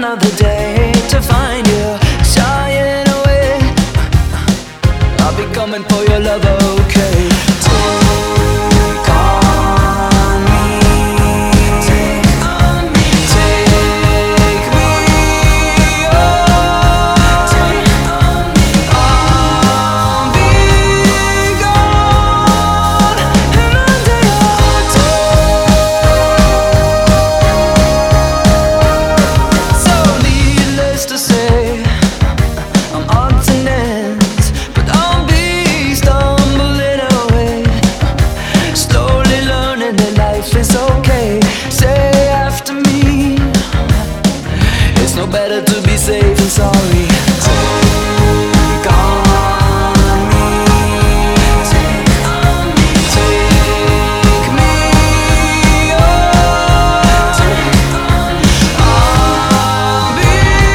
another day to find you shying away. I'll be coming for your love, okay? Take on me, take on me, take me on, take on me. I'll be gone in a day or two. So needless to say, I'm odds and ends, but I'll be stumbling away, slowly learning that life is okay. Say after me, it's no better to be safe than sorry. Take on me, take on me, take me on, take on me. I'll be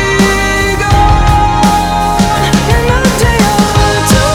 gone in a day or two.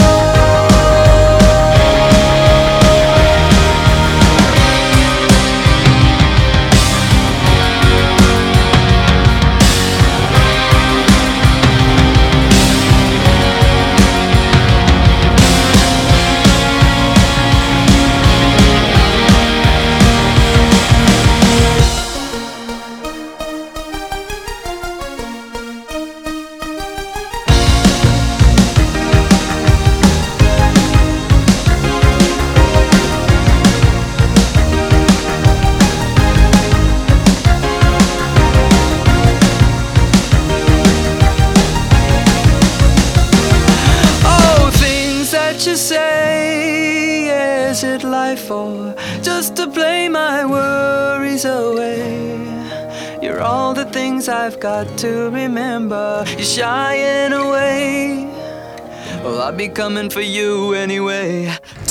Oh, things that you say, is it life or just to play my worries away? You're all the things I've got to remember. You're shying away, well, I'll be coming for you anyway.